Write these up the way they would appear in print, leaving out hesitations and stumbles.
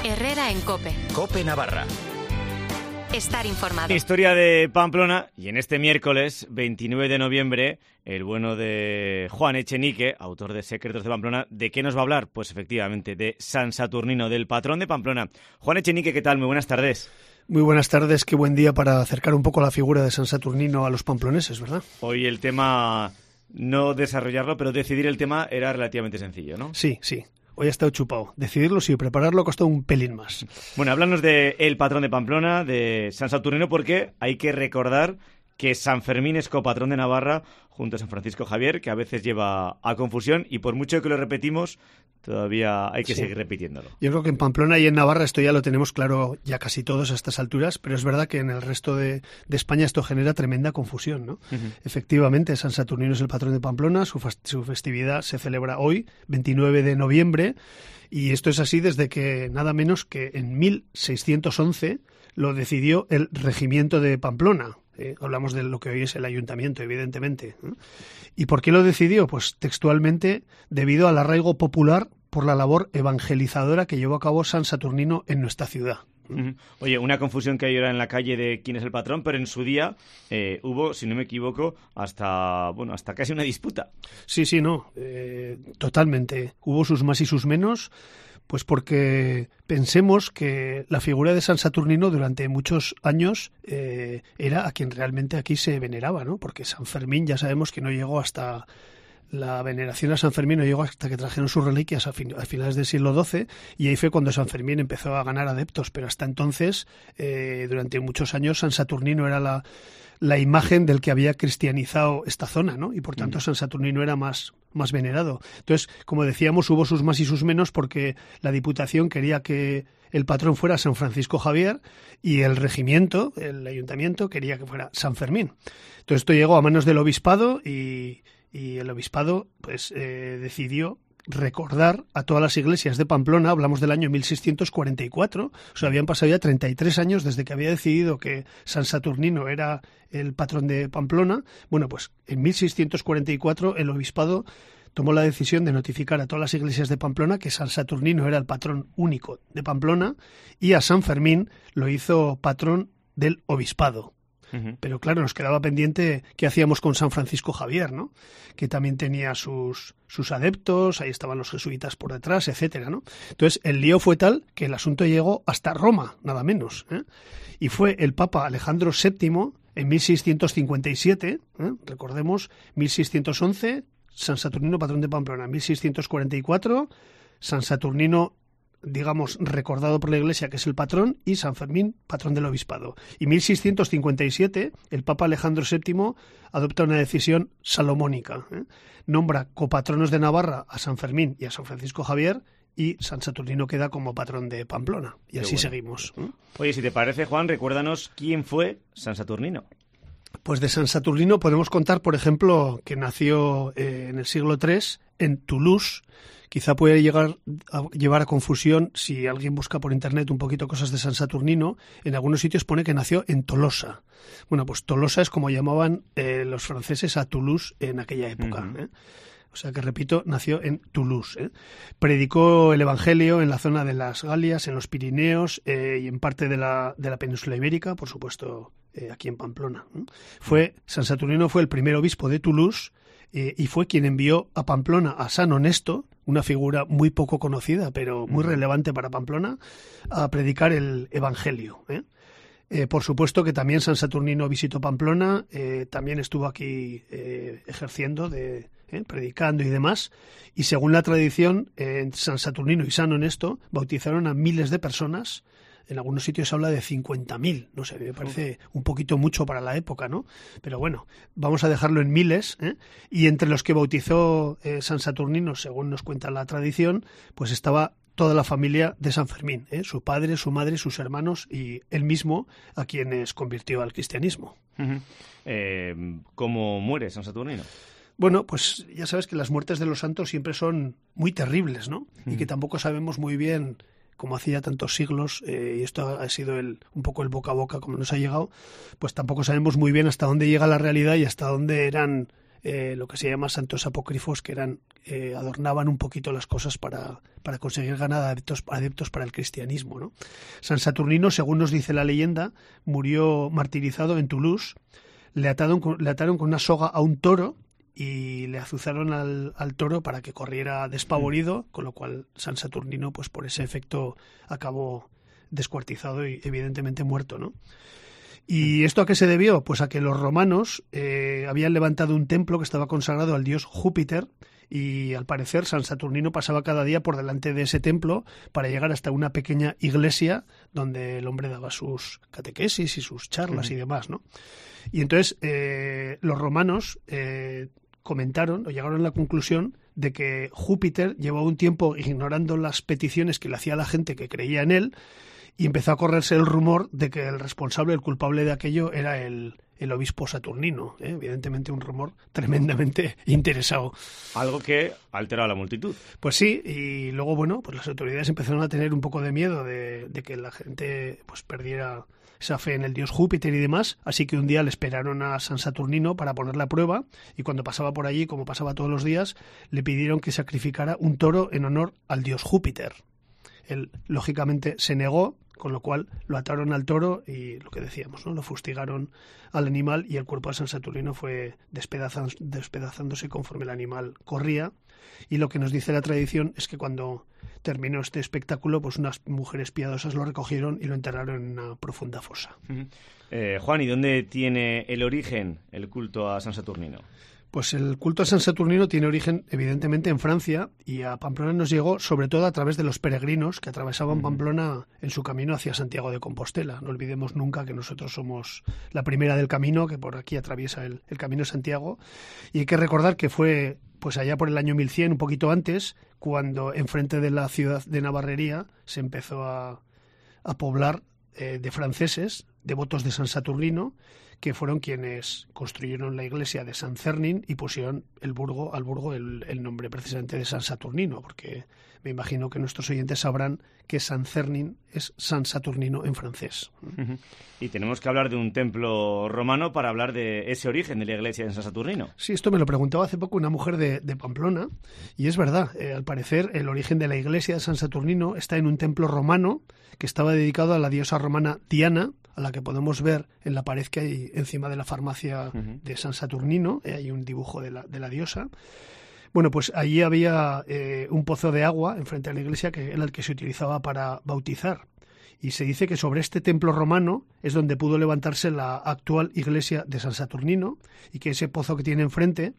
Herrera en COPE. COPE Navarra. Estar informado. Historia de Pamplona, y en este miércoles 29 de noviembre, el bueno de Juan Echenique, autor de Secretos de Pamplona, ¿de qué nos va a hablar? Pues efectivamente de San Saturnino, del patrón de Pamplona. Juan Echenique, ¿qué tal? Muy buenas tardes. Muy buenas tardes, qué buen día para acercar un poco la figura de San Saturnino a los pamploneses, ¿verdad? Hoy el tema, no desarrollarlo, pero decidir el tema era relativamente sencillo, ¿no? Sí. Hoy ha estado chupado. Decidirlo sí, prepararlo ha costado un pelín más. Bueno, háblanos de el patrón de Pamplona, de San Saturnino, porque hay que recordar que San Fermín es copatrón de Navarra junto a San Francisco Javier, que a veces lleva a confusión y por mucho que lo repetimos, todavía hay que seguir repitiéndolo. Yo creo que en Pamplona y en Navarra esto ya lo tenemos claro ya casi todos a estas alturas, pero es verdad que en el resto de España esto genera tremenda confusión, ¿no? Uh-huh. Efectivamente, San Saturnino es el patrón de Pamplona, su festividad se celebra hoy, 29 de noviembre, y esto es así desde que nada menos que en 1611 lo decidió el Regimiento de Pamplona. Hablamos de lo que hoy es el ayuntamiento, evidentemente. ¿Y por qué lo decidió? Pues textualmente, debido al arraigo popular por la labor evangelizadora que llevó a cabo San Saturnino en nuestra ciudad. Oye, una confusión que hay ahora en la calle de quién es el patrón, pero en su día hubo, si no me equivoco, hasta casi una disputa. Sí, totalmente. Hubo sus más y sus menos. Pues porque pensemos que la figura de San Saturnino durante muchos años era a quien realmente aquí se veneraba, ¿no? Porque San Fermín ya sabemos que no llegó hasta... La veneración a San Fermín no llegó hasta que trajeron sus reliquias a finales del siglo XII, y ahí fue cuando San Fermín empezó a ganar adeptos, pero hasta entonces, durante muchos años, San Saturnino era la imagen del que había cristianizado esta zona, ¿no? Y por tanto San Saturnino era más venerado. Entonces, como decíamos, hubo sus más y sus menos porque la Diputación quería que el patrón fuera San Francisco Javier y el regimiento, el ayuntamiento, quería que fuera San Fermín. Entonces esto llegó a manos del obispado y el obispado pues decidió recordar a todas las iglesias de Pamplona. Hablamos del año 1644, o sea, habían pasado ya 33 años desde que había decidido que San Saturnino era el patrón de Pamplona. Bueno, pues en 1644 el obispado tomó la decisión de notificar a todas las iglesias de Pamplona que San Saturnino era el patrón único de Pamplona, y a San Fermín lo hizo patrón del obispado. Uh-huh. Pero claro, nos quedaba pendiente qué hacíamos con San Francisco Javier, ¿no? Que también tenía sus adeptos, ahí estaban los jesuitas por detrás, etcétera, ¿no? Entonces, el lío fue tal que el asunto llegó hasta Roma, nada menos, ¿eh? Y fue el Papa Alejandro VII en 1657, recordemos, 1611, San Saturnino, patrón de Pamplona, 1644, San Saturnino, digamos, recordado por la Iglesia, que es el patrón, y San Fermín, patrón del obispado. Y 1657, el Papa Alejandro VII adopta una decisión salomónica, nombra copatronos de Navarra a San Fermín y a San Francisco Javier, y San Saturnino queda como patrón de Pamplona. Y así seguimos. Oye, si te parece, Juan, recuérdanos quién fue San Saturnino. Pues de San Saturnino podemos contar, por ejemplo, que nació en el siglo III en Toulouse. Quizá puede llevar a confusión si alguien busca por internet un poquito cosas de San Saturnino. En algunos sitios pone que nació en Tolosa. Bueno, pues Tolosa es como llamaban los franceses a Toulouse en aquella época. Uh-huh. O sea que, repito, nació en Toulouse. Predicó el Evangelio en la zona de las Galias, en los Pirineos y en parte de la península ibérica, por supuesto, aquí en Pamplona. San Saturnino fue el primer obispo de Toulouse y fue quien envió a Pamplona a San Honesto, una figura muy poco conocida, pero muy relevante para Pamplona, a predicar el Evangelio. Por supuesto que también San Saturnino visitó Pamplona, también estuvo aquí ejerciendo, predicando y demás, y según la tradición, San Saturnino y San Honesto bautizaron a miles de personas. En algunos sitios habla de 50.000, no sé, me parece un poquito mucho para la época, ¿no? Pero bueno, vamos a dejarlo en miles, y entre los que bautizó San Saturnino, según nos cuenta la tradición, pues estaba toda la familia de San Fermín, su padre, su madre, sus hermanos y él mismo, a quienes convirtió al cristianismo. Uh-huh. ¿Cómo muere San Saturnino? Bueno, pues ya sabes que las muertes de los santos siempre son muy terribles, ¿no? Uh-huh. Y que tampoco sabemos muy bien, como hacía tantos siglos, y esto ha sido un poco el boca a boca como nos ha llegado, pues tampoco sabemos muy bien hasta dónde llega la realidad y hasta dónde eran lo que se llama santos apócrifos, que eran adornaban un poquito las cosas para conseguir ganar adeptos para el cristianismo, ¿no? San Saturnino, según nos dice la leyenda, murió martirizado en Toulouse. Le ataron con una soga a un toro y le azuzaron al toro para que corriera despavorido, con lo cual San Saturnino, pues por ese efecto, acabó descuartizado y evidentemente muerto, ¿no? ¿Y esto a qué se debió? Pues a que los romanos habían levantado un templo que estaba consagrado al dios Júpiter, y al parecer San Saturnino pasaba cada día por delante de ese templo para llegar hasta una pequeña iglesia donde el hombre daba sus catequesis y sus charlas y demás, ¿no? Y entonces los romanos comentaron o llegaron a la conclusión de que Júpiter llevaba un tiempo ignorando las peticiones que le hacía la gente que creía en él, y empezó a correrse el rumor de que el responsable, el culpable de aquello, era el obispo Saturnino. Evidentemente un rumor tremendamente interesado. Algo que alteró a la multitud. Pues sí, y luego, bueno, pues las autoridades empezaron a tener un poco de miedo de que la gente pues perdiera esa fe en el dios Júpiter y demás, así que un día le esperaron a San Saturnino para ponerle a prueba, y cuando pasaba por allí, como pasaba todos los días, le pidieron que sacrificara un toro en honor al dios Júpiter. Él, lógicamente, se negó, con lo cual lo ataron al toro y lo que decíamos, ¿no? Lo fustigaron al animal, y el cuerpo de San Saturnino fue despedazándose conforme el animal corría. Y lo que nos dice la tradición es que cuando terminó este espectáculo, pues unas mujeres piadosas lo recogieron y lo enterraron en una profunda fosa. Juan, ¿y dónde tiene el origen el culto a San Saturnino? Pues el culto a San Saturnino tiene origen, evidentemente, en Francia, y a Pamplona nos llegó sobre todo a través de los peregrinos que atravesaban Pamplona en su camino hacia Santiago de Compostela. No olvidemos nunca que nosotros somos la primera del camino, que por aquí atraviesa el Camino de Santiago, y hay que recordar que fue pues allá por el año 1100, un poquito antes, cuando enfrente de la ciudad de Navarrería se empezó a poblar de franceses, devotos de San Saturnino, que fueron quienes construyeron la iglesia de San Cernin y pusieron al burgo el nombre precisamente de San Saturnino, porque me imagino que nuestros oyentes sabrán que San Cernin es San Saturnino en francés. Y tenemos que hablar de un templo romano para hablar de ese origen de la iglesia de San Saturnino. Sí, esto me lo preguntaba hace poco una mujer de Pamplona, y es verdad, al parecer el origen de la iglesia de San Saturnino está en un templo romano que estaba dedicado a la diosa romana Diana, a la que podemos ver en la pared que hay encima de la farmacia de San Saturnino. Hay un dibujo de la diosa. Bueno, pues allí había un pozo de agua enfrente de la iglesia que era el que se utilizaba para bautizar. Y se dice que sobre este templo romano es donde pudo levantarse la actual iglesia de San Saturnino, y que ese pozo que tiene enfrente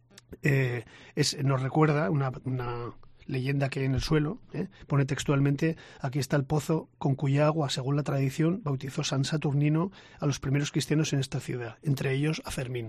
nos recuerda una leyenda que hay en el suelo, pone textualmente: aquí está el pozo con cuya agua, según la tradición, bautizó San Saturnino a los primeros cristianos en esta ciudad, entre ellos a Fermín.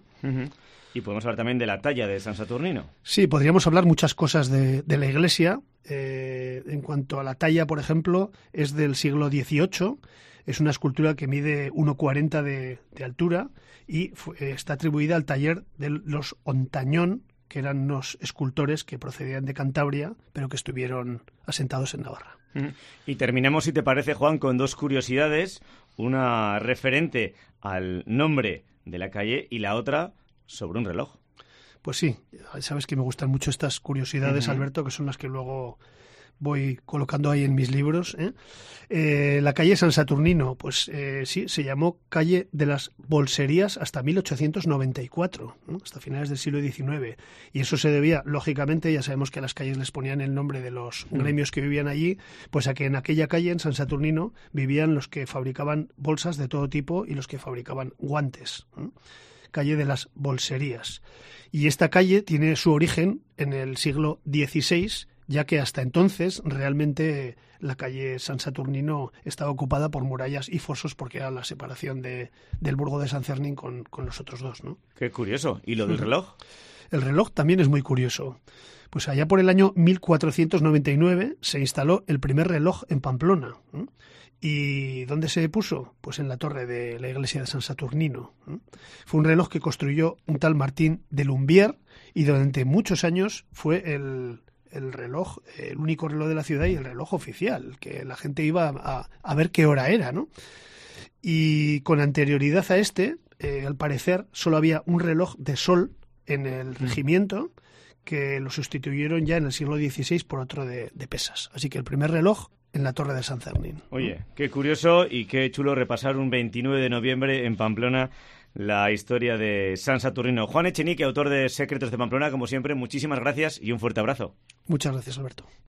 Y podemos hablar también de la talla de San Saturnino. Sí, podríamos hablar muchas cosas de la iglesia. En cuanto a la talla, por ejemplo, es del siglo XVIII. Es una escultura que mide 1,40 de altura y está atribuida al taller de los Ontañón, que eran unos escultores que procedían de Cantabria, pero que estuvieron asentados en Navarra. Y terminamos, si te parece, Juan, con dos curiosidades. Una referente al nombre de la calle y la otra sobre un reloj. Pues sí, sabes que me gustan mucho estas curiosidades, Alberto, que son las que luego voy colocando ahí en mis libros. La calle San Saturnino, pues sí, se llamó calle de las Bolserías hasta 1894, ¿no? Hasta finales del siglo XIX. Y eso se debía, lógicamente, ya sabemos que a las calles les ponían el nombre de los gremios que vivían allí, pues a que en aquella calle, en San Saturnino, vivían los que fabricaban bolsas de todo tipo y los que fabricaban guantes, ¿no? Calle de las Bolserías. Y esta calle tiene su origen en el siglo XVI, ya que hasta entonces realmente la calle San Saturnino estaba ocupada por murallas y fosos, porque era la separación del burgo de San Cernin con los otros dos, ¿no? Qué curioso. ¿Y lo del reloj? El reloj también es muy curioso. Pues allá por el año 1499 se instaló el primer reloj en Pamplona. ¿Y dónde se puso? Pues en la torre de la iglesia de San Saturnino. Fue un reloj que construyó un tal Martín de Lumbier, y durante muchos años fue el reloj, el único reloj de la ciudad y el reloj oficial, que la gente iba a ver qué hora era, ¿no? Y con anterioridad a al parecer, solo había un reloj de sol en el regimiento, que lo sustituyeron ya en el siglo XVI por otro de pesas. Así que el primer reloj en la Torre de San Fermín. Oye, qué curioso y qué chulo repasar un 29 de noviembre en Pamplona la historia de San Saturnino. Juan Echenique, autor de Secretos de Pamplona, como siempre, muchísimas gracias y un fuerte abrazo. Muchas gracias, Alberto.